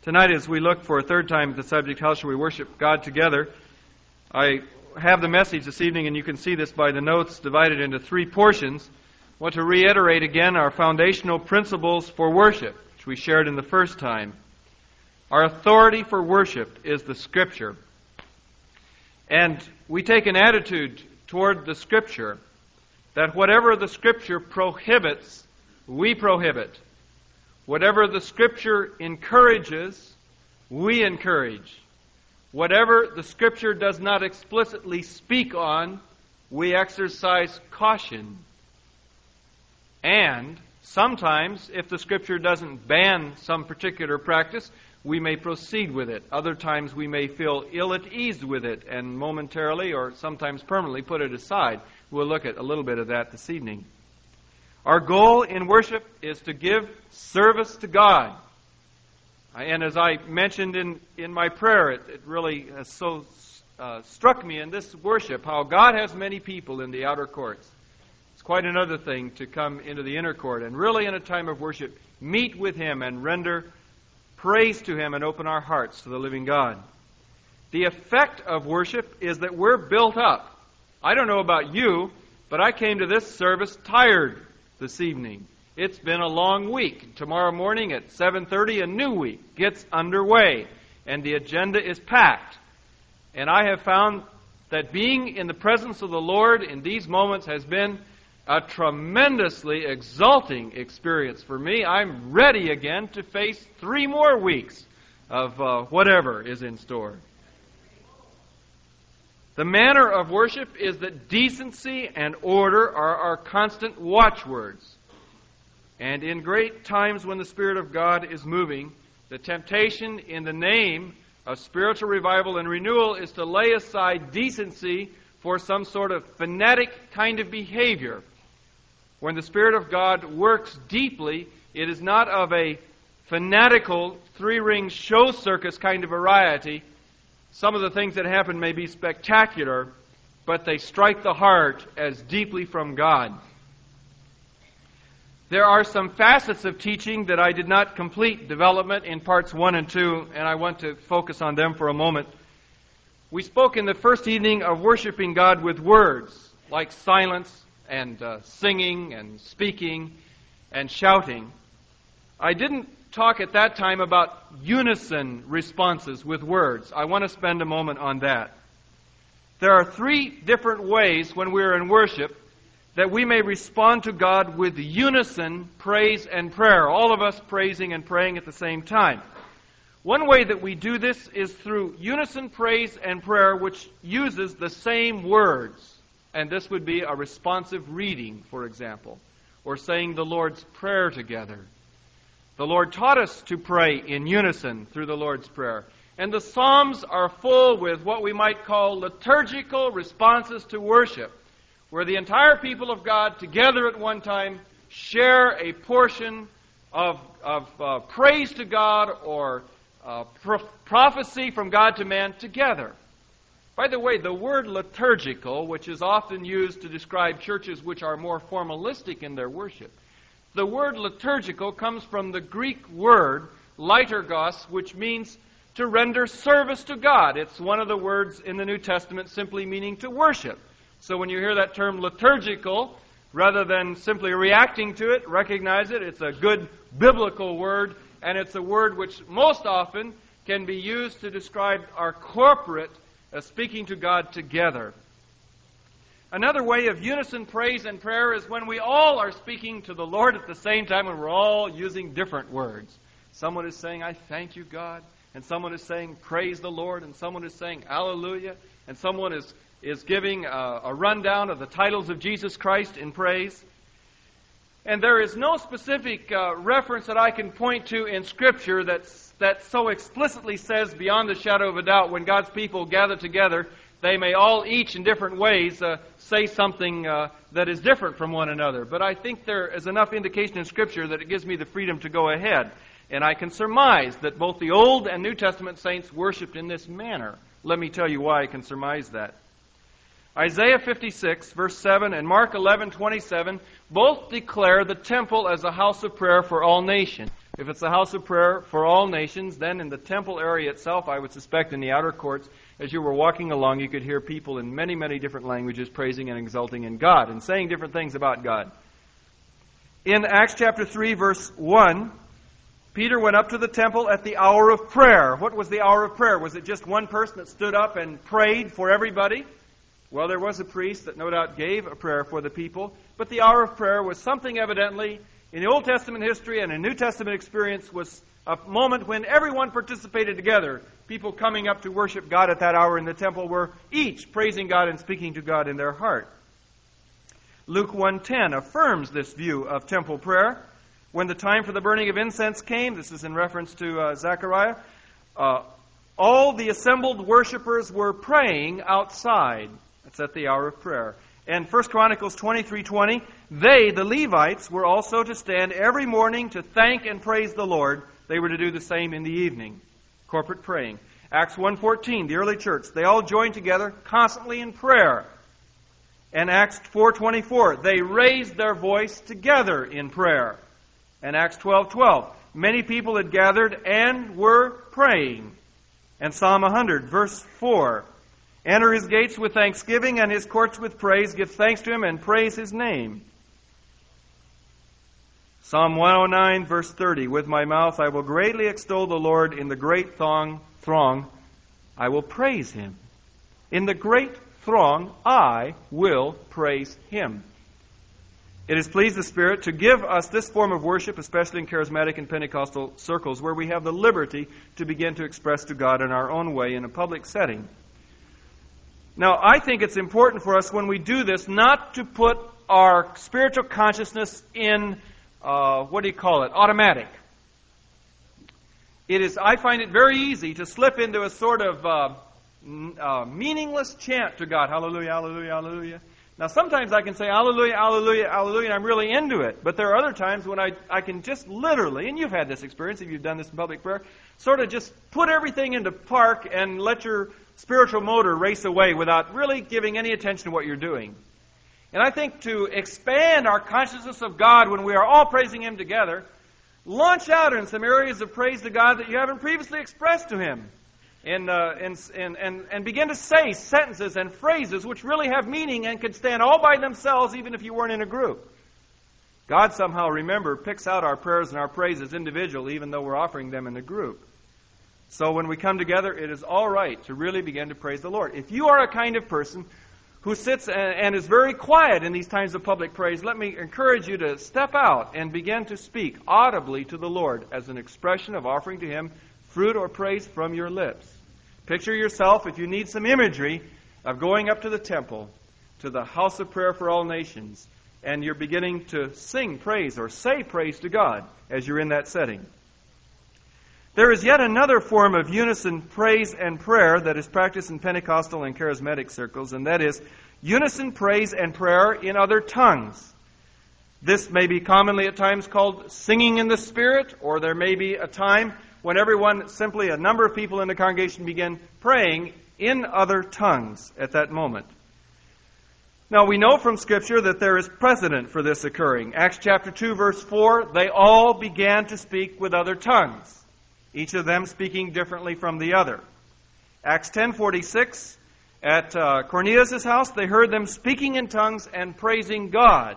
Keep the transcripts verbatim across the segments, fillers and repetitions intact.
Tonight, as we look for a third time at the subject, how shall we worship God together, I have the message this evening, and you can see this by the notes, divided into three portions. I want to reiterate again our foundational principles for worship, which we shared in the first time. Our authority for worship is the Scripture. And we take an attitude toward the Scripture that whatever the Scripture prohibits, we prohibit. Whatever the Scripture encourages, we encourage. Whatever the Scripture does not explicitly speak on, we exercise caution. And sometimes, if the Scripture doesn't ban some particular practice, we may proceed with it. Other times we may feel ill at ease with it and momentarily or sometimes permanently put it aside. We'll look at a little bit of that this evening. Our goal in worship is to give service to God. And as I mentioned in, in my prayer, it, it really has so uh, struck me in this worship how God has many people in the outer courts. It's quite another thing to come into the inner court and really in a time of worship meet with Him and render praise to Him and open our hearts to the living God. The effect of worship is that we're built up. I don't know about you, but I came to this service tired this evening. It's been a long week. Tomorrow morning at seven thirty, a new week gets underway, and the agenda is packed. And I have found that being in the presence of the Lord in these moments has been a tremendously exalting experience for me. I'm ready again to face three more weeks of uh, whatever is in store. The manner of worship is that decency and order are our constant watchwords. And in great times when the Spirit of God is moving, the temptation in the name of spiritual revival and renewal is to lay aside decency for some sort of fanatic kind of behavior. When the Spirit of God works deeply, it is not of a fanatical, three-ring show circus kind of variety. Some of the things that happen may be spectacular, but they strike the heart as deeply from God. There are some facets of teaching that I did not complete development in parts one and two, and I want to focus on them for a moment. We spoke in the first evening of worshiping God with words, like silence and uh, singing and speaking and shouting. I didn't talk at that time about unison responses with words. I want to spend a moment on that. There are three different ways when we're in worship that we may respond to God with unison praise and prayer, all of us praising and praying at the same time. One way that we do this is through unison praise and prayer, which uses the same words. And this would be a responsive reading, for example, or saying the Lord's Prayer together. The Lord taught us to pray in unison through the Lord's Prayer. And the Psalms are full with what we might call liturgical responses to worship, where the entire people of God together at one time share a portion of, of uh, praise to God or uh, pro- prophecy from God to man together. By the way, the word liturgical, which is often used to describe churches which are more formalistic in their worship, the word liturgical comes from the Greek word liturgos, which means to render service to God. It's one of the words in the New Testament simply meaning to worship. So when you hear that term liturgical, rather than simply reacting to it, recognize it. It's a good biblical word, and it's a word which most often can be used to describe our corporate uh, speaking to God together. Another way of unison praise and prayer is when we all are speaking to the Lord at the same time and we're all using different words. Someone is saying, I thank you, God, and someone is saying, praise the Lord, and someone is saying, hallelujah, and someone is is giving a, a rundown of the titles of Jesus Christ in praise. And there is no specific uh, reference that I can point to in Scripture that's, that so explicitly says beyond the shadow of a doubt when God's people gather together, they may all each in different ways uh, say something uh, that is different from one another. But I think there is enough indication in Scripture that it gives me the freedom to go ahead. And I can surmise that both the Old and New Testament saints worshipped in this manner. Let me tell you why I can surmise that. Isaiah fifty-six, verse seven, and Mark eleven, twenty-seven both declare the temple as a house of prayer for all nations. If it's a house of prayer for all nations, then in the temple area itself, I would suspect in the outer courts, as you were walking along, you could hear people in many, many different languages praising and exalting in God and saying different things about God. In Acts chapter three, verse one, Peter went up to the temple at the hour of prayer. What was the hour of prayer? Was it just one person that stood up and prayed for everybody? Well, there was a priest that no doubt gave a prayer for the people, but the hour of prayer was something evidently in the Old Testament history and in New Testament experience was a moment when everyone participated together. People coming up to worship God at that hour in the temple were each praising God and speaking to God in their heart. Luke one ten affirms this view of temple prayer. When the time for the burning of incense came, this is in reference to uh, Zechariah, uh, all the assembled worshipers were praying outside. That's at the hour of prayer. And First Chronicles twenty-three twenty, they, the Levites, were also to stand every morning to thank and praise the Lord. They were to do the same in the evening, corporate praying. Acts one fourteen, the early church, they all joined together constantly in prayer. And Acts four twenty-four, they raised their voice together in prayer. And Acts twelve twelve, many people had gathered and were praying. And Psalm one hundred, verse four, enter his gates with thanksgiving and his courts with praise. Give thanks to him and praise his name. Psalm one oh nine, verse thirty, with my mouth I will greatly extol the Lord. In the great throng, throng I will praise him. In the great throng I will praise him. It has pleased the Spirit to give us this form of worship, especially in charismatic and Pentecostal circles, where we have the liberty to begin to express to God in our own way in a public setting. Now, I think it's important for us when we do this not to put our spiritual consciousness in, uh, what do you call it, automatic. It is, I find it very easy to slip into a sort of uh, uh, meaningless chant to God. Hallelujah, hallelujah, hallelujah. Now, sometimes I can say, hallelujah, hallelujah, hallelujah, and I'm really into it. But there are other times when I, I can just literally, and you've had this experience if you've done this in public prayer, sort of just put everything into park and let your spiritual motor race away without really giving any attention to what you're doing. And I think to expand our consciousness of God when we are all praising Him together, launch out in some areas of praise to God that you haven't previously expressed to Him. And, uh, and, and, and, and begin to say sentences and phrases which really have meaning and can stand all by themselves even if you weren't in a group. God somehow, remember, picks out our prayers and our praises individually even though we're offering them in a group. So when we come together, it is all right to really begin to praise the Lord. If you are a kind of person who sits and, and is very quiet in these times of public praise, let me encourage you to step out and begin to speak audibly to the Lord as an expression of offering to Him fruit or praise from your lips. Picture yourself, if you need some imagery, of going up to the temple, to the house of prayer for all nations, and you're beginning to sing praise or say praise to God as you're in that setting. There is yet another form of unison praise and prayer that is practiced in Pentecostal and charismatic circles, and that is unison praise and prayer in other tongues. This may be commonly at times called singing in the Spirit, or there may be a time when everyone, simply a number of people in the congregation begin praying in other tongues at that moment. Now, we know from Scripture that there is precedent for this occurring. Acts chapter two, verse four, they all began to speak with other tongues, each of them speaking differently from the other. Acts ten forty-six, at uh, Cornelius' house, they heard them speaking in tongues and praising God.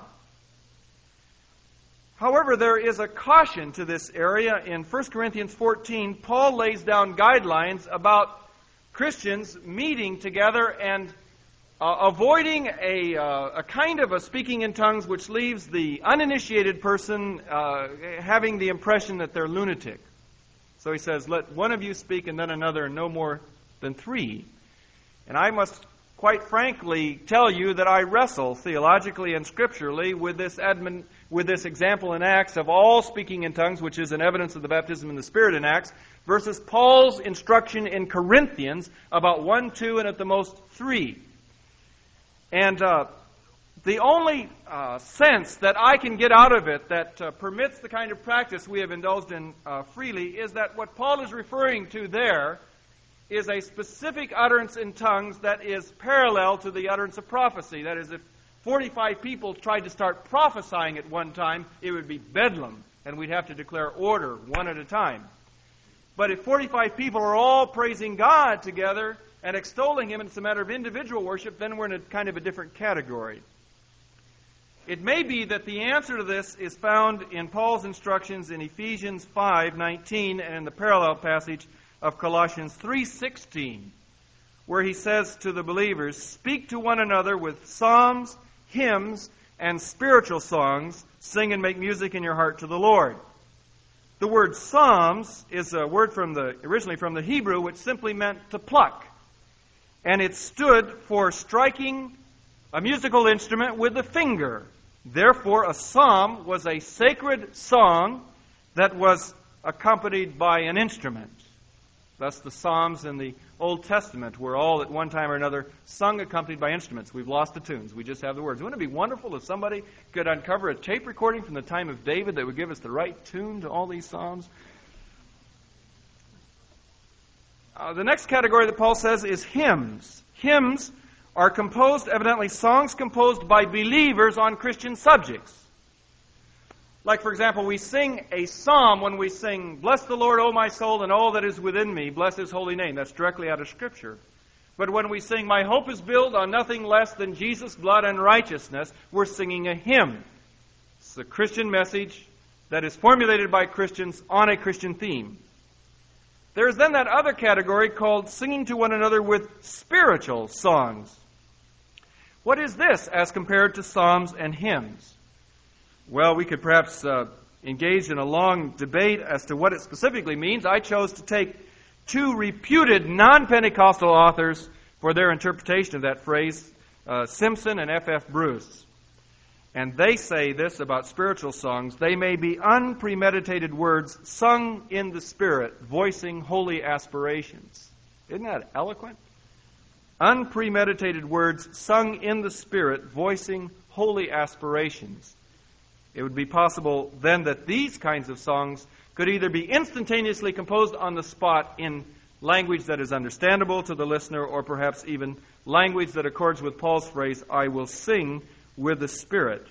However, there is a caution to this area. In First Corinthians fourteen, Paul lays down guidelines about Christians meeting together and uh, avoiding a, uh, a kind of a speaking in tongues which leaves the uninitiated person uh, having the impression that they're lunatic. So he says, let one of you speak and then another, and no more than three. And I must quite frankly tell you that I wrestle theologically and scripturally with this admon, with this example in Acts of all speaking in tongues, which is an evidence of the baptism in the Spirit in Acts, versus Paul's instruction in Corinthians about one, two, and at the most three. And uh, the only uh, sense that I can get out of it that uh, permits the kind of practice we have indulged in uh, freely is that what Paul is referring to there is a specific utterance in tongues that is parallel to the utterance of prophecy. That is, if forty-five people tried to start prophesying at one time, it would be bedlam. and we'd have to declare order one at a time. But if forty-five people are all praising God together and extolling Him, and it's a matter of individual worship, then we're in a kind of a different category. It may be that the answer to this is found in Paul's instructions in Ephesians five nineteen and in the parallel passage of Colossians three sixteen, where he says to the believers, "Speak to one another with psalms, hymns, and spiritual songs. Sing and make music in your heart to the Lord." The word psalms is a word from the originally from the Hebrew, which simply meant to pluck. And it stood for striking a musical instrument with the finger. Therefore, a psalm was a sacred song that was accompanied by an instrument. Thus, the Psalms in the Old Testament were all at one time or another sung accompanied by instruments. We've lost the tunes. We just have the words. Wouldn't it be wonderful if somebody could uncover a tape recording from the time of David that would give us the right tune to all these Psalms? Uh, the next category that Paul says is hymns. Hymns are composed, evidently songs composed by believers on Christian subjects. Like, for example, we sing a psalm when we sing, "Bless the Lord, O my soul, and all that is within me. Bless His holy name." That's directly out of Scripture. But when we sing, "My hope is built on nothing less than Jesus' blood and righteousness," we're singing a hymn. It's a Christian message that is formulated by Christians on a Christian theme. There is then that other category called singing to one another with spiritual songs. What is this as compared to psalms and hymns? Well, we could perhaps uh, engage in a long debate as to what it specifically means. I chose to take two reputed non-Pentecostal authors for their interpretation of that phrase, uh, Simpson and F F Bruce. And they say this about spiritual songs: they may be unpremeditated words sung in the Spirit, voicing holy aspirations. Isn't that eloquent? Unpremeditated words sung in the Spirit, voicing holy aspirations. It would be possible then that these kinds of songs could either be instantaneously composed on the spot in language that is understandable to the listener, or perhaps even language that accords with Paul's phrase, "I will sing with the Spirit."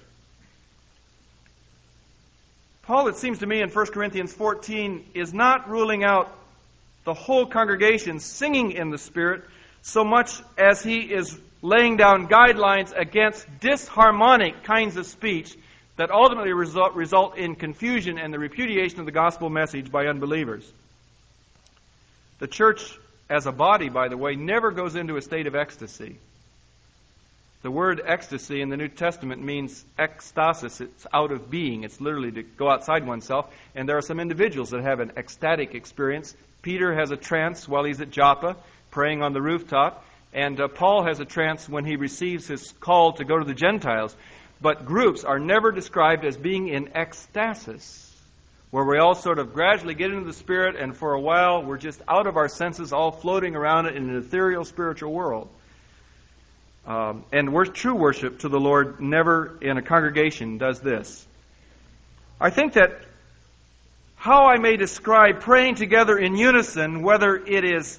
Paul, it seems to me, in First Corinthians fourteen, is not ruling out the whole congregation singing in the Spirit so much as he is laying down guidelines against disharmonic kinds of speech that ultimately result, result in confusion and the repudiation of the gospel message by unbelievers. The church as a body, by the way, never goes into a state of ecstasy. The word ecstasy in the New Testament means ecstasis. It's out of being. It's literally to go outside oneself. And there are some individuals that have an ecstatic experience. Peter has a trance while he's at Joppa, praying on the rooftop. And uh, Paul has a trance when he receives his call to go to the Gentiles. But groups are never described as being in ecstasis, where we all sort of gradually get into the Spirit, and for a while we're just out of our senses, all floating around in an ethereal spiritual world. Um, and we're, true worship to the Lord never in a congregation does this. I think that how I may describe praying together in unison, whether it is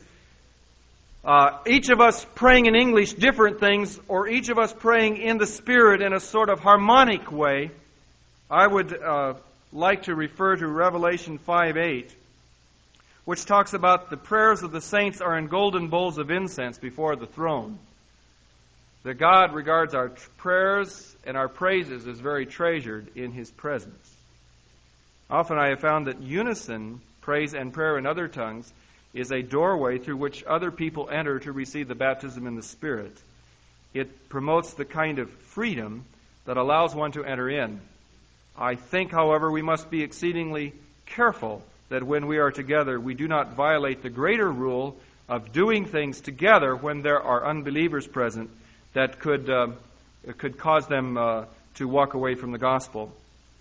uh, each of us praying in English different things, or each of us praying in the Spirit in a sort of harmonic way, I would uh, like to refer to Revelation five eight, which talks about the prayers of the saints are in golden bowls of incense before the throne. That God regards our prayers and our praises as very treasured in His presence. Often I have found that unison, praise and prayer in other tongues, is a doorway through which other people enter to receive the baptism in the Spirit. It promotes the kind of freedom that allows one to enter in. I think, however, we must be exceedingly careful that when we are together, we do not violate the greater rule of doing things together when there are unbelievers present that could uh, could cause them uh, to walk away from the gospel.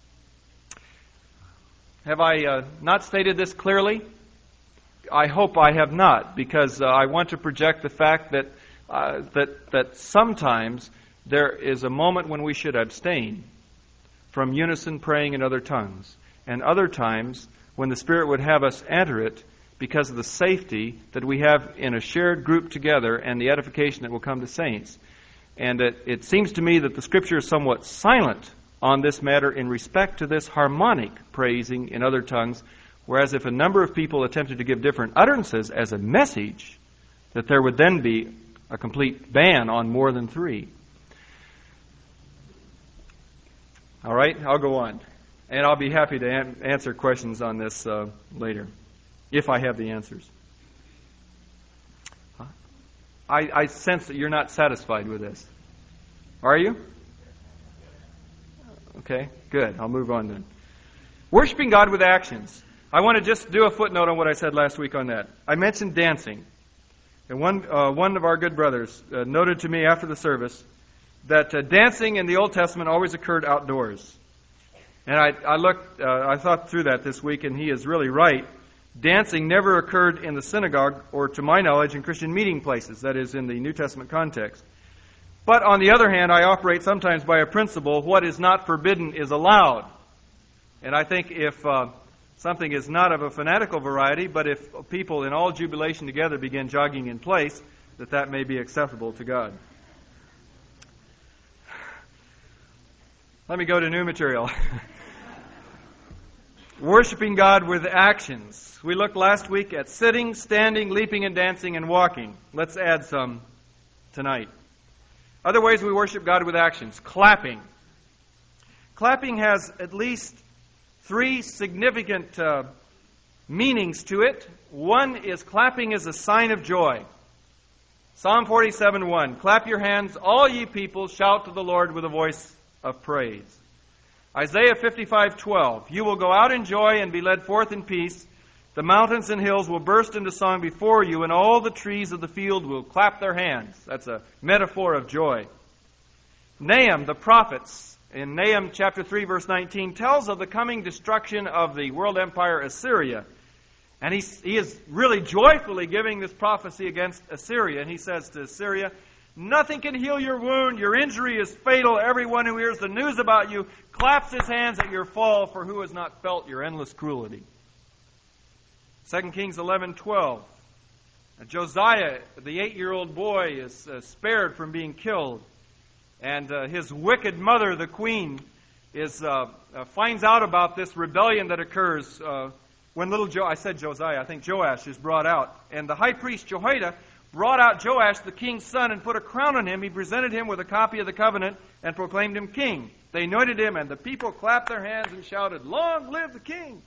Have I uh, not stated this clearly? I hope I have not, because uh, I want to project the fact that uh, that that sometimes there is a moment when we should abstain from unison praying in other tongues, and other times when the Spirit would have us enter it because of the safety that we have in a shared group together and the edification that will come to saints. And it, it seems to me that the Scripture is somewhat silent on this matter in respect to this harmonic praising in other tongues, whereas if a number of people attempted to give different utterances as a message, that there would then be a complete ban on more than three. All right, I'll go on. And I'll be happy to an- answer questions on this uh, later, if I have the answers. I, I sense that you're not satisfied with this. Are you? Okay, good. I'll move on then. Worshiping God with actions. I want to just do a footnote on what I said last week on that. I mentioned dancing. And one uh, one of our good brothers uh, noted to me after the service that uh, dancing in the Old Testament always occurred outdoors. And I, I looked, uh, I thought through that this week, and he is really right. Dancing never occurred in the synagogue, or to my knowledge, in Christian meeting places, that is, in the New Testament context. But on the other hand, I operate sometimes by a principle, what is not forbidden is allowed. And I think if uh, something is not of a fanatical variety, but if people in all jubilation together begin jogging in place, that that may be acceptable to God. Let me go to new material. Worshipping God with actions. We looked last week at sitting, standing, leaping and dancing, and walking. Let's add some tonight. Other ways we worship God with actions. Clapping. Clapping has at least three significant uh, meanings to it. One is clapping is a sign of joy. Psalm forty-seven one. Clap your hands, all ye people, shout to the Lord with a voice of praise. Isaiah fifty-five twelve. You will go out in joy and be led forth in peace. The mountains and hills will burst into song before you, and all the trees of the field will clap their hands. That's a metaphor of joy. Nahum, the prophets, in Nahum chapter three, verse nineteen, tells of the coming destruction of the world empire Assyria. And he, he is really joyfully giving this prophecy against Assyria. And he says to Assyria, nothing can heal your wound. Your injury is fatal. Everyone who hears the news about you claps his hands at your fall, for who has not felt your endless cruelty? Second Kings eleven twelve. Josiah, the eight-year-old boy, is uh, spared from being killed. And uh, his wicked mother, the queen, is uh, uh, finds out about this rebellion that occurs uh, when little Jo- I said Josiah, I think Joash is brought out. And the high priest Jehoiada brought out Joash, the king's son, and put a crown on him. He presented him with a copy of the covenant and proclaimed him king. They anointed him, and the people clapped their hands and shouted, "Long live the king!"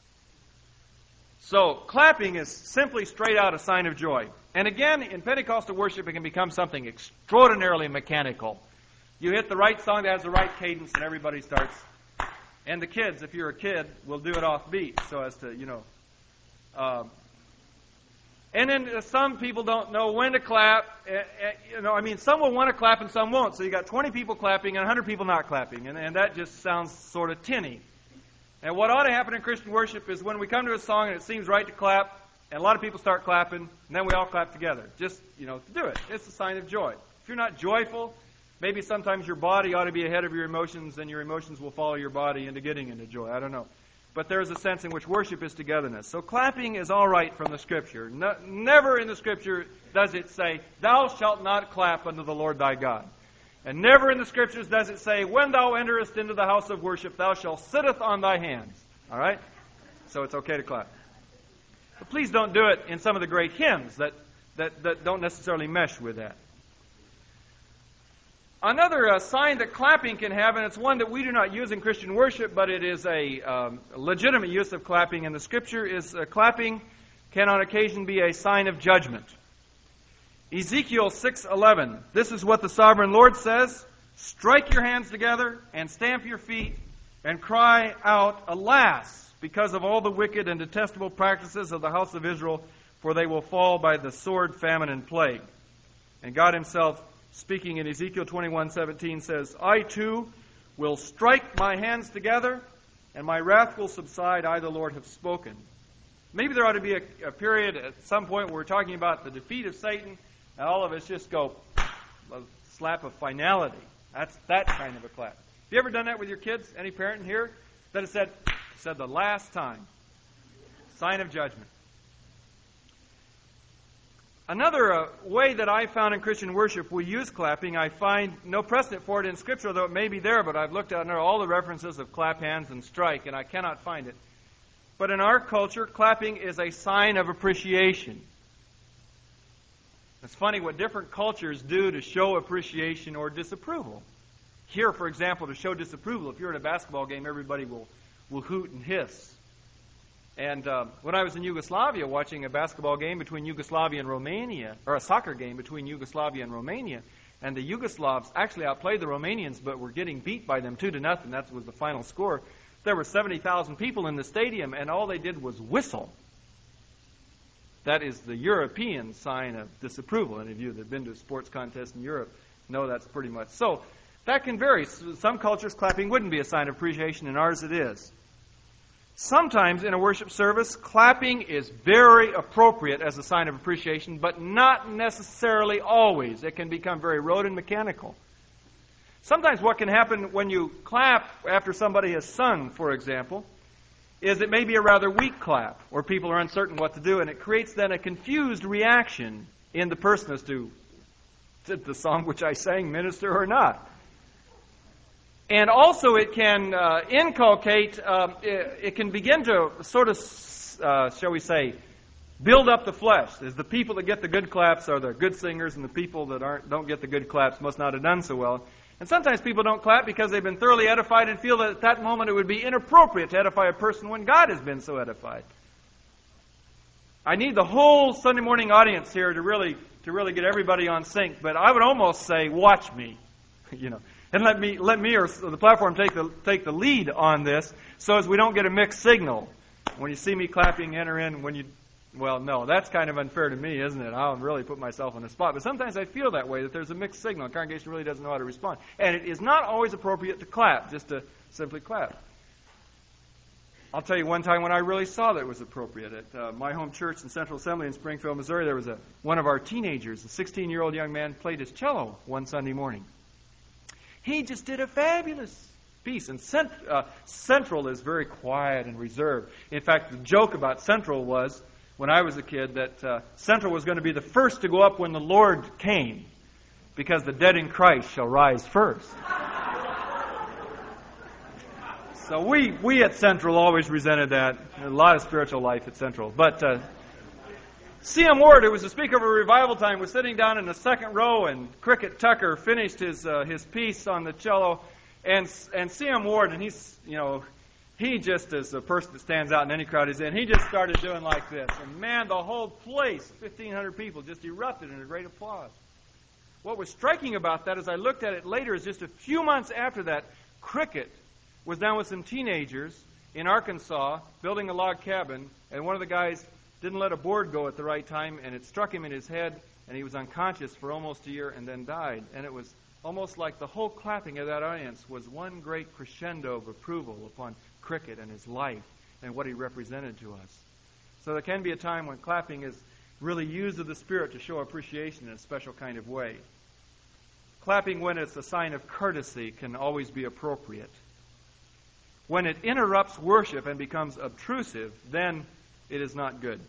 So, clapping is simply straight out a sign of joy. And again, in Pentecostal worship, it can become something extraordinarily mechanical. You hit the right song that has the right cadence, and everybody starts. And the kids, if you're a kid, will do it off beat, so as to, you know. Uh, and then uh, some people don't know when to clap. Uh, uh, you know, I mean, some will want to clap and some won't. So you got twenty people clapping and one hundred people not clapping, and, and that just sounds sort of tinny. And what ought to happen in Christian worship is when we come to a song and it seems right to clap, and a lot of people start clapping, and then we all clap together. Just, you know, to do it. It's a sign of joy. If you're not joyful, maybe sometimes your body ought to be ahead of your emotions, and your emotions will follow your body into getting into joy. I don't know. But there's a sense in which worship is togetherness. So clapping is all right from the Scripture. No, never in the Scripture does it say, "Thou shalt not clap unto the Lord thy God." And never in the Scriptures does it say, "When thou enterest into the house of worship, thou shalt sitteth on thy hands." All right? So it's okay to clap. But please don't do it in some of the great hymns that, that, that don't necessarily mesh with that. Another uh, sign that clapping can have, and it's one that we do not use in Christian worship, but it is a um, legitimate use of clapping in the Scripture, is uh, clapping can on occasion be a sign of judgment. Ezekiel six eleven. This is what the sovereign Lord says: "Strike your hands together and stamp your feet and cry out, Alas, because of all the wicked and detestable practices of the house of Israel, for they will fall by the sword, famine, and plague." And God himself, speaking in Ezekiel twenty-one seventeen, says, "I too will strike my hands together, and my wrath will subside. I, the Lord, have spoken." Maybe there ought to be a, a period at some point where we're talking about the defeat of Satan, and all of us just go, a slap of finality. That's that kind of a clap. Have you ever done that with your kids? Any parent here that has said, said the last time? Sign of judgment. Another uh, way that I found in Christian worship we use clapping, I find no precedent for it in Scripture, though it may be there, but I've looked at all the references of clap hands and strike, and I cannot find it. But in our culture, clapping is a sign of appreciation. It's funny what different cultures do to show appreciation or disapproval. Here, for example, to show disapproval, if you're at a basketball game, everybody will, will hoot and hiss. And uh, when I was in Yugoslavia watching a basketball game between Yugoslavia and Romania, or a soccer game between Yugoslavia and Romania, and the Yugoslavs actually outplayed the Romanians but were getting beat by them two to nothing. That was the final score. There were seventy thousand people in the stadium, and all they did was whistle. That is the European sign of disapproval. Any of you that have been to a sports contest in Europe know that's pretty much so. That can vary. Some cultures, clapping wouldn't be a sign of appreciation. In ours, it is. Sometimes in a worship service, clapping is very appropriate as a sign of appreciation, but not necessarily always. It can become very rote and mechanical. Sometimes what can happen when you clap after somebody has sung, for example, is it may be a rather weak clap, or people are uncertain what to do, and it creates then a confused reaction in the person as to, did the song which I sang minister or not? And also it can uh, inculcate, um, it, it can begin to sort of, uh, shall we say, build up the flesh. As the people that get the good claps are the good singers, and the people that aren't don't get the good claps must not have done so well. And sometimes people don't clap because they've been thoroughly edified and feel that at that moment it would be inappropriate to edify a person when God has been so edified. I need the whole Sunday morning audience here to really to really get everybody on sync, but I would almost say, watch me, you know. And let me, let me or the platform take the take the lead on this, so as we don't get a mixed signal. When you see me clapping, enter in. When you, well, no, that's kind of unfair to me, isn't it? I'll really put myself on the spot. But sometimes I feel that way, that there's a mixed signal. The congregation really doesn't know how to respond, and it is not always appropriate to clap, just to simply clap. I'll tell you one time when I really saw that it was appropriate. At uh, my home church in Central Assembly in Springfield, Missouri, there was a one of our teenagers, a sixteen-year-old young man, played his cello one Sunday morning. He just did a fabulous piece. And cent, uh, Central is very quiet and reserved. In fact, the joke about Central was, when I was a kid, that uh, Central was going to be the first to go up when the Lord came, because the dead in Christ shall rise first. So we, we at Central always resented that. A lot of spiritual life at Central. But uh, C M Ward, who was the speaker of a revival time, was sitting down in the second row, and Cricket Tucker finished his uh, his piece on the cello, and and C M Ward, and he's you know he just is a person that stands out in any crowd he's in. He just started doing like this, and man, the whole place, fifteen hundred people, just erupted in a great applause. What was striking about that, as I looked at it later, is just a few months after that, Cricket was down with some teenagers in Arkansas building a log cabin, and one of the guys didn't let a board go at the right time, and it struck him in his head, and he was unconscious for almost a year and then died. And it was almost like the whole clapping of that audience was one great crescendo of approval upon Cricket and his life and what he represented to us. So there can be a time when clapping is really used of the Spirit to show appreciation in a special kind of way. Clapping, when it's a sign of courtesy, can always be appropriate. When it interrupts worship and becomes obtrusive, then it is not good.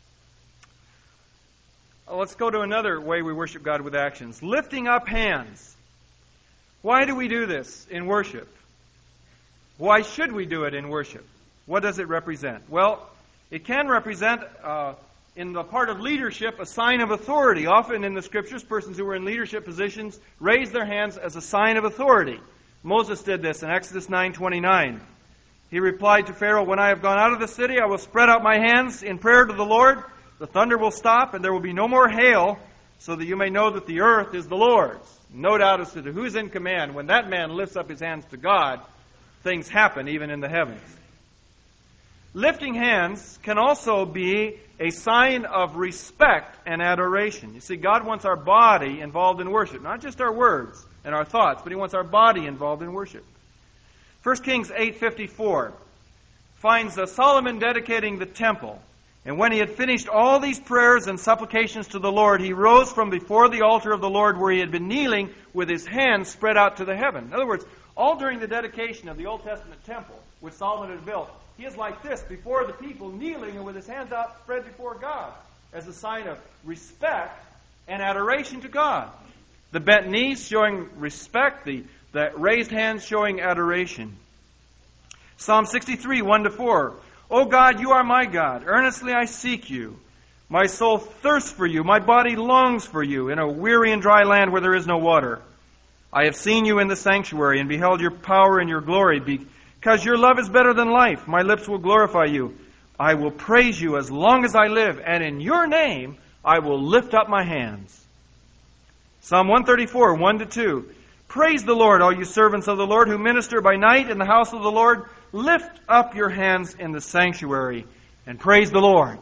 Let's go to another way we worship God with actions. Lifting up hands. Why do we do this in worship? Why should we do it in worship? What does it represent? Well, it can represent, uh, in the part of leadership, a sign of authority. Often in the Scriptures, persons who were in leadership positions raised their hands as a sign of authority. Moses did this in Exodus nine twenty-nine. He replied to Pharaoh, "When I have gone out of the city, I will spread out my hands in prayer to the Lord. The thunder will stop, and there will be no more hail, so that you may know that the earth is the Lord's." No doubt as to who's in command. When that man lifts up his hands to God, things happen even in the heavens. Lifting hands can also be a sign of respect and adoration. You see, God wants our body involved in worship, not just our words and our thoughts, but He wants our body involved in worship. First Kings eight fifty-four finds uh, Solomon dedicating the temple. And when he had finished all these prayers and supplications to the Lord, he rose from before the altar of the Lord where he had been kneeling with his hands spread out to the heaven. In other words, all during the dedication of the Old Testament temple, which Solomon had built, he is like this before the people, kneeling and with his hands out spread before God. as a sign of respect and adoration to God. The bent knees showing respect, the, the raised hands showing adoration. Psalm sixty-three, one to four. O God, you are my God. Earnestly I seek you. My soul thirsts for you. My body longs for you in a weary and dry land where there is no water. I have seen you in the sanctuary and beheld your power and your glory. Because your love is better than life, my lips will glorify you. I will praise you as long as I live, and in your name I will lift up my hands. Psalm one thirty-four, one to two. Praise the Lord, all you servants of the Lord who minister by night in the house of the Lord. Lift up your hands in the sanctuary and praise the Lord.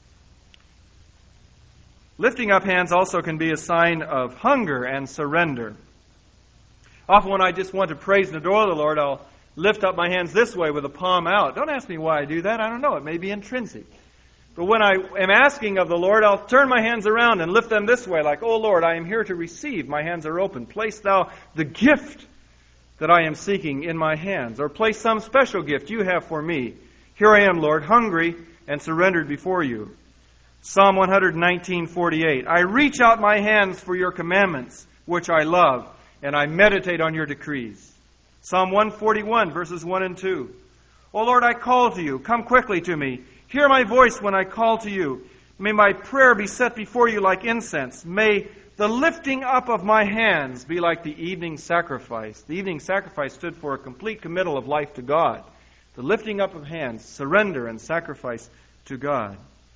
Lifting up hands also can be a sign of hunger and surrender. Often when I just want to praise and adore the Lord, I'll lift up my hands this way with the palm out. Don't ask me why I do that. I don't know. It may be intrinsic. But when I am asking of the Lord, I'll turn my hands around and lift them this way, like, "Oh Lord, I am here to receive. My hands are open. Place thou the gift that I am seeking in my hands." Or place some special gift you have for me. Here I am, Lord, hungry and surrendered before you. Psalm one nineteen, forty-eight. I reach out my hands for your commandments, which I love, and I meditate on your decrees. Psalm one forty-one, verses one and two. O Lord, I call to you. Come quickly to me. Hear my voice when I call to you. May my prayer be set before you like incense. May the lifting up of my hands be like the evening sacrifice. The evening sacrifice stood for a complete committal of life to God. The lifting up of hands, surrender and sacrifice to God.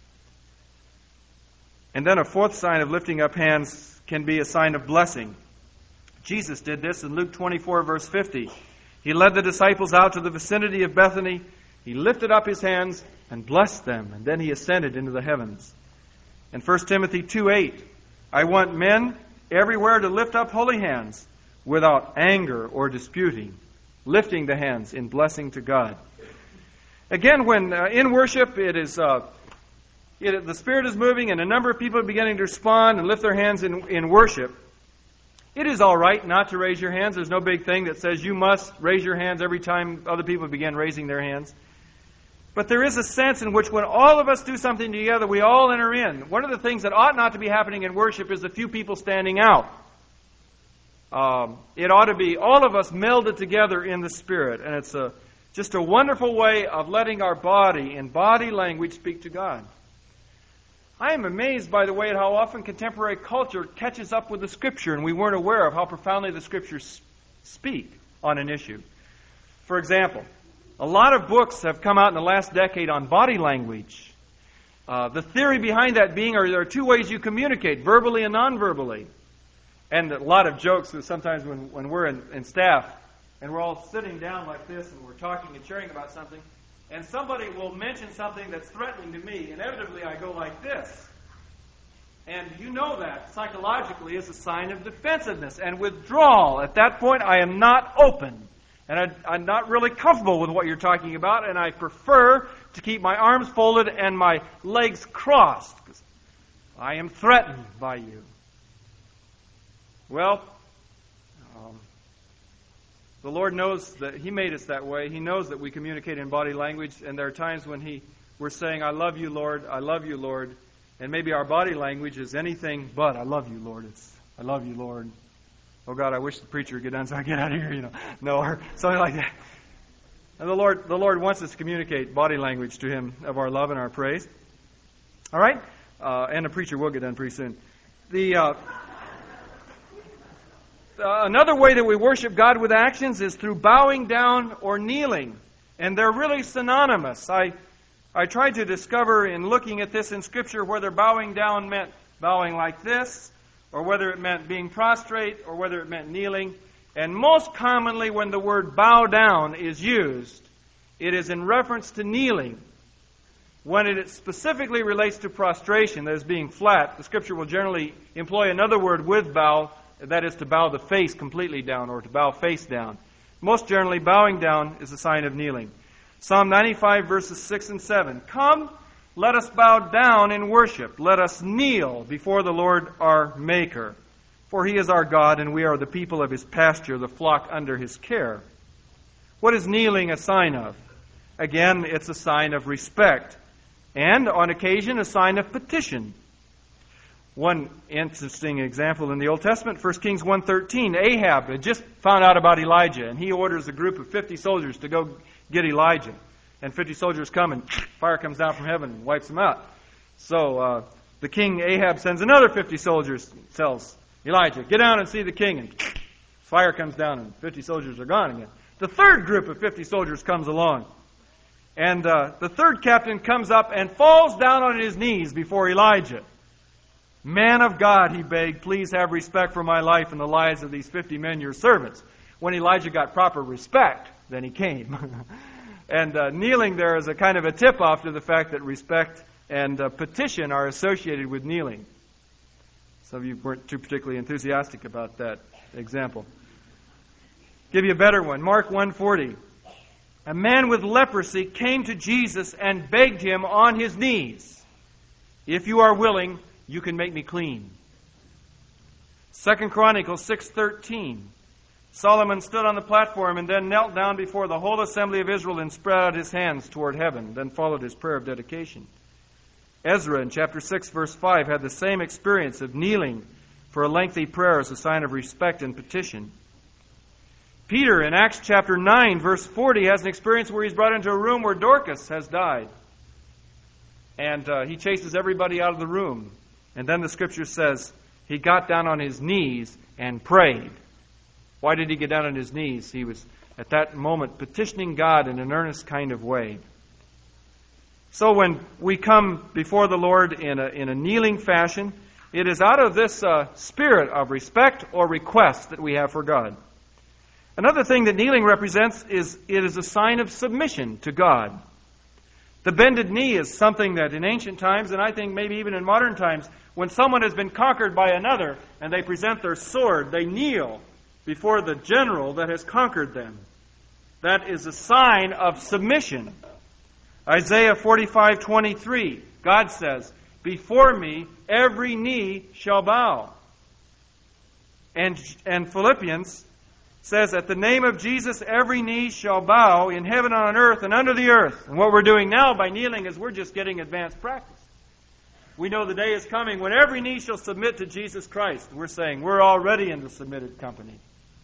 And then a fourth sign of lifting up hands can be a sign of blessing. Jesus did this in Luke twenty-four, verse fifty. He led the disciples out to the vicinity of Bethany. He lifted up his hands and blessed them, and then he ascended into the heavens. In First Timothy two eight, I want men everywhere to lift up holy hands without anger or disputing, lifting the hands in blessing to God. Again, when uh, in worship it is uh, it, the Spirit is moving and a number of people are beginning to respond and lift their hands in, in worship, it is all right not to raise your hands. There's no big thing that says you must raise your hands every time other people begin raising their hands. But there is a sense in which when all of us do something together, we all enter in. One of the things that ought not to be happening in worship is a few people standing out. Um, it ought to be all of us melded together in the Spirit. And it's a, just a wonderful way of letting our body in body language speak to God. I am amazed, by the way, at how often contemporary culture catches up with the Scripture, and we weren't aware of how profoundly the Scriptures speak on an issue. For example, a lot of books have come out in the last decade on body language. Uh, the theory behind that being are there are two ways you communicate, verbally and non-verbally. And a lot of jokes sometimes when, when we're in, in staff and we're all sitting down like this and we're talking and sharing about something, and somebody will mention something that's threatening to me. Inevitably, I go like this. And you know that psychologically is a sign of defensiveness and withdrawal. At that point, I am not open. And I, I'm not really comfortable with what you're talking about, and I prefer to keep my arms folded and my legs crossed, because I am threatened by you. Well, um, the Lord knows that He made us that way. He knows that we communicate in body language, and there are times when He we're saying, I love you, Lord, I love you, Lord. And maybe our body language is anything but, I love you, Lord. It's, I love you, Lord. Oh God, I wish the preacher would get done so I get out of here, you know. No, or something like that. And the Lord the Lord wants us to communicate body language to Him of our love and our praise. All right? Uh, and the preacher will get done pretty soon. The uh, uh, another way that we worship God with actions is through bowing down or kneeling. And they're really synonymous. I, I tried to discover in looking at this in Scripture whether bowing down meant bowing like this, or whether it meant being prostrate, or whether it meant kneeling. And most commonly when the word bow down is used, it is in reference to kneeling. When it specifically relates to prostration, that is being flat, the Scripture will generally employ another word with bow, that is to bow the face completely down, or to bow face down. Most generally, bowing down is a sign of kneeling. Psalm ninety-five, verses six and seven. Come, let us bow down in worship. Let us kneel before the Lord our Maker. For He is our God, and we are the people of His pasture, the flock under His care. What is kneeling a sign of? Again, it's a sign of respect. And, on occasion, a sign of petition. One interesting example in the Old Testament, First Kings one thirteen, Ahab had just found out about Elijah, and he orders a group of fifty soldiers to go get Elijah. And fifty soldiers come, and fire comes down from heaven and wipes them out. So uh, the king Ahab sends another fifty soldiers, tells Elijah, get down and see the king, and fire comes down, and fifty soldiers are gone again. The third group of fifty soldiers comes along, and uh, the third captain comes up and falls down on his knees before Elijah. Man of God, he begged, please have respect for my life and the lives of these fifty men, your servants. When Elijah got proper respect, then he came. and uh, kneeling there is a kind of a tip-off to the fact that respect and uh, petition are associated with kneeling. Some of you weren't too particularly enthusiastic about that example. Give you a better one. Mark one forty. A man with leprosy came to Jesus and begged him on his knees, if you are willing, you can make me clean. Second Chronicles six thirteen. Solomon stood on the platform and then knelt down before the whole assembly of Israel and spread out his hands toward heaven. Then followed his prayer of dedication. Ezra in chapter six verse five had the same experience of kneeling for a lengthy prayer as a sign of respect and petition. Peter in Acts chapter nine verse forty has an experience where he's brought into a room where Dorcas has died. And uh, he chases everybody out of the room. And then the scripture says he got down on his knees and prayed. Why did he get down on his knees? He was at that moment petitioning God in an earnest kind of way. So when we come before the Lord in a, in a kneeling fashion, it is out of this uh, spirit of respect or request that we have for God. Another thing that kneeling represents is it is a sign of submission to God. The bended knee is something that in ancient times, and I think maybe even in modern times, when someone has been conquered by another and they present their sword, they kneel before the general that has conquered them. That is a sign of submission. Isaiah forty-five twenty-three, God says, before me every knee shall bow. And, and Philippians says, at the name of Jesus, every knee shall bow in heaven, on earth, and under the earth. And what we're doing now by kneeling is we're just getting advanced practice. We know the day is coming when every knee shall submit to Jesus Christ. We're saying we're already in the submitted company.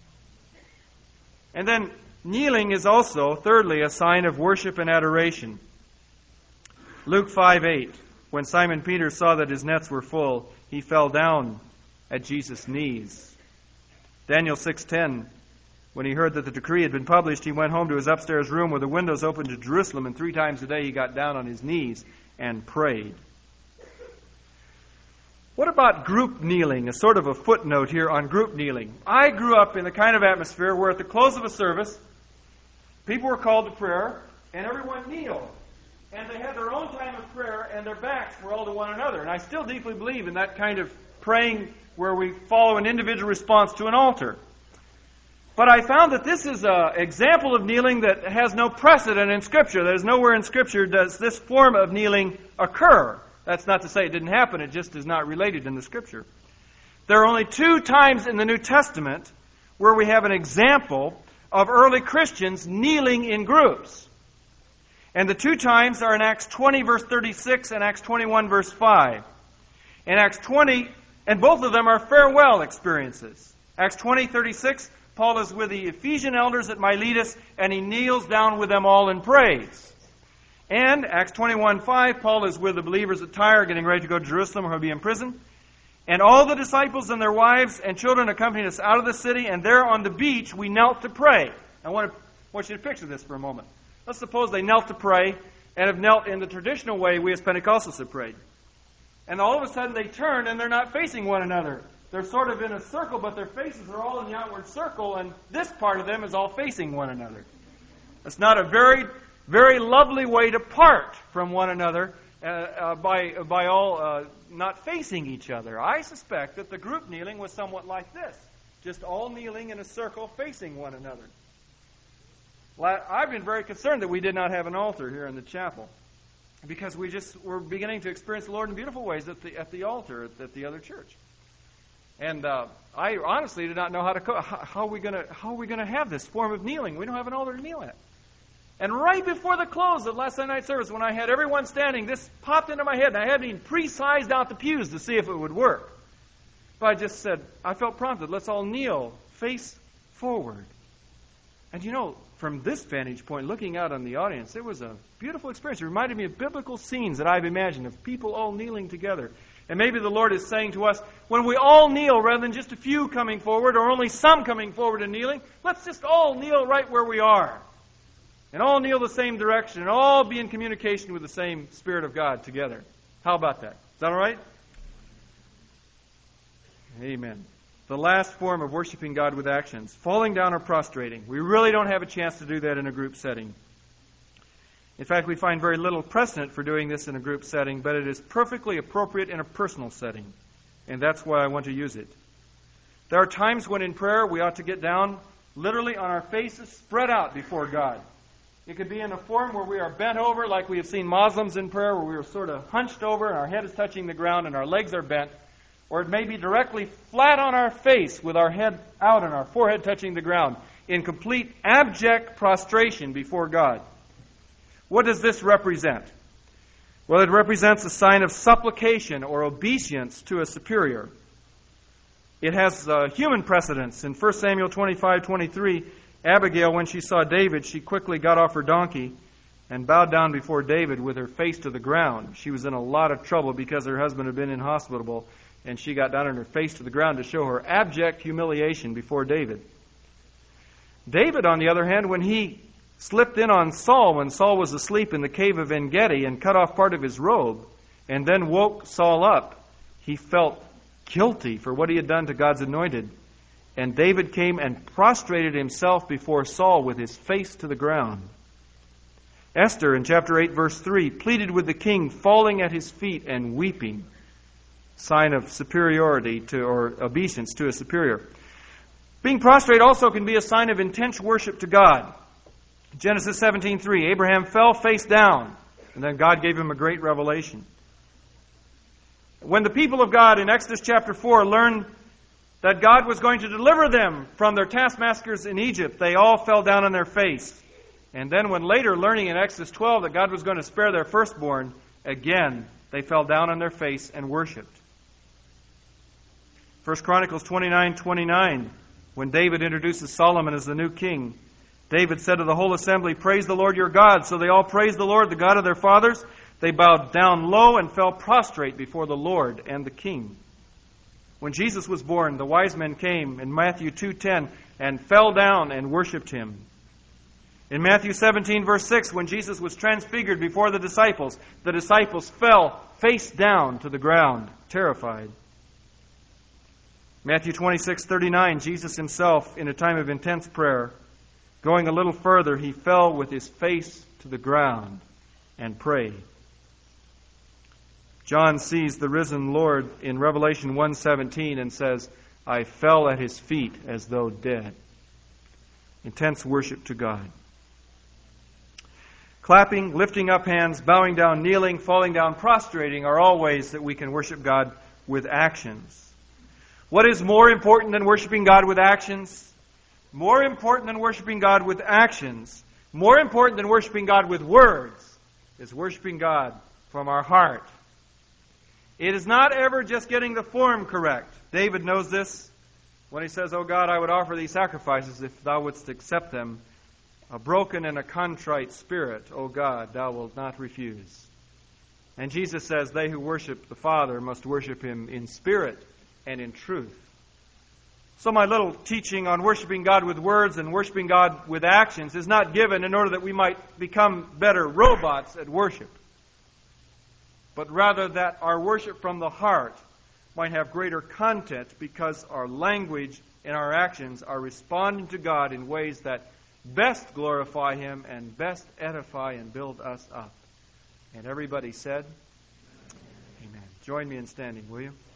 And then kneeling is also, thirdly, a sign of worship and adoration. Luke five eight, when Simon Peter saw that his nets were full, he fell down at Jesus' knees. Daniel six ten, when he heard that the decree had been published, he went home to his upstairs room where the windows opened to Jerusalem, and three times a day he got down on his knees and prayed. What about group kneeling? A sort of a footnote here on group kneeling. I grew up in the kind of atmosphere where at the close of a service, people were called to prayer, and everyone kneeled. And they had their own time of prayer, and their backs were all to one another. And I still deeply believe in that kind of praying where we follow an individual response to an altar. But I found that this is an example of kneeling that has no precedent in Scripture. There's nowhere in Scripture does this form of kneeling occur. That's not to say it didn't happen, it just is not related in the Scripture. There are only two times in the New Testament where we have an example of early Christians kneeling in groups. And the two times are in Acts twenty, verse thirty-six, and Acts twenty-one, verse five. In Acts twenty, and both of them are farewell experiences. Acts twenty, thirty-six, Paul is with the Ephesian elders at Miletus, and he kneels down with them all in praise. And Acts twenty-one, five, Paul is with the believers at Tyre, getting ready to go to Jerusalem, where he'll be in prison. And all the disciples and their wives and children accompanied us out of the city, and there on the beach we knelt to pray. I want, to, I want you to picture this for a moment. Let's suppose they knelt to pray, and have knelt in the traditional way we as Pentecostals have prayed. And all of a sudden they turn, and they're not facing one another. They're sort of in a circle, but their faces are all in the outward circle, and this part of them is all facing one another. It's not a very, very lovely way to part from one another uh, uh, by, by all uh, not facing each other. I suspect that the group kneeling was somewhat like this, just all kneeling in a circle facing one another. Well, I've been very concerned that we did not have an altar here in the chapel, because we just were beginning to experience the Lord in beautiful ways at the at the altar at, at the other church. And uh, I honestly did not know how to co- how, how are we going to how are we going to have this form of kneeling? We don't have an altar to kneel at. And right before the close of last Sunday night service, when I had everyone standing, this popped into my head, and I hadn't even pre-sized out the pews to see if it would work. But I just said, I felt prompted, let's all kneel, face forward. And you know, from this vantage point, looking out on the audience, it was a beautiful experience. It reminded me of biblical scenes that I've imagined, of people all kneeling together. And maybe the Lord is saying to us, when we all kneel, rather than just a few coming forward, or only some coming forward and kneeling, let's just all kneel right where we are. And all kneel the same direction, and all be in communication with the same Spirit of God together. How about that? Is that all right? Amen. The last form of worshiping God with actions, falling down or prostrating. We really don't have a chance to do that in a group setting. In fact, we find very little precedent for doing this in a group setting, but it is perfectly appropriate in a personal setting. And that's why I want to use it. There are times when in prayer we ought to get down literally on our faces, spread out before God. It could be in a form where we are bent over, like we have seen Muslims in prayer, where we are sort of hunched over and our head is touching the ground and our legs are bent. Or it may be directly flat on our face with our head out and our forehead touching the ground in complete abject prostration before God. What does this represent? Well, it represents a sign of supplication or obeisance to a superior. It has uh, human precedence. In First Samuel twenty-five twenty-three, Abigail, when she saw David, she quickly got off her donkey and bowed down before David with her face to the ground. She was in a lot of trouble because her husband had been in hospital, and she got down on her face to the ground to show her abject humiliation before David. David, on the other hand, when he slipped in on Saul when Saul was asleep in the cave of En-Gedi and cut off part of his robe, and then woke Saul up, he felt guilty for what he had done to God's anointed. And David came and prostrated himself before Saul with his face to the ground. Esther, in chapter eight, verse three, pleaded with the king, falling at his feet and weeping. Sign of superiority to, or obeisance to a superior. Being prostrate also can be a sign of intense worship to God. Genesis seventeen three, Abraham fell face down, and then God gave him a great revelation. When the people of God in Exodus chapter four learned that God was going to deliver them from their taskmasters in Egypt, they all fell down on their face. And then when later learning in Exodus twelve that God was going to spare their firstborn, again they fell down on their face and worshipped. First Chronicles twenty-nine twenty-nine, when David introduces Solomon as the new king, David said to the whole assembly, "Praise the Lord your God." So they all praised the Lord, the God of their fathers. They bowed down low and fell prostrate before the Lord and the king. When Jesus was born, the wise men came in Matthew two ten and fell down and worshipped him. In Matthew seventeen, verse six, when Jesus was transfigured before the disciples, the disciples fell face down to the ground, terrified. Matthew twenty-six thirty-nine, Jesus himself, in a time of intense prayer, going a little further, he fell with his face to the ground and prayed. John sees the risen Lord in Revelation one seventeen and says, "I fell at his feet as though dead." Intense worship to God. Clapping, lifting up hands, bowing down, kneeling, falling down, prostrating are all ways that we can worship God with actions. What is more important than worshiping God with actions? More important than worshiping God with actions, more important than worshiping God with words, is worshiping God from our heart. It is not ever just getting the form correct. David knows this when he says, "O God, I would offer these sacrifices if thou wouldst accept them. A broken and a contrite spirit, O God, thou wilt not refuse." And Jesus says, they who worship the Father must worship him in spirit and in truth. So my little teaching on worshiping God with words and worshiping God with actions is not given in order that we might become better robots at worship, but rather that our worship from the heart might have greater content because our language and our actions are responding to God in ways that best glorify him and best edify and build us up. And everybody said, Amen. Join me in standing, will you?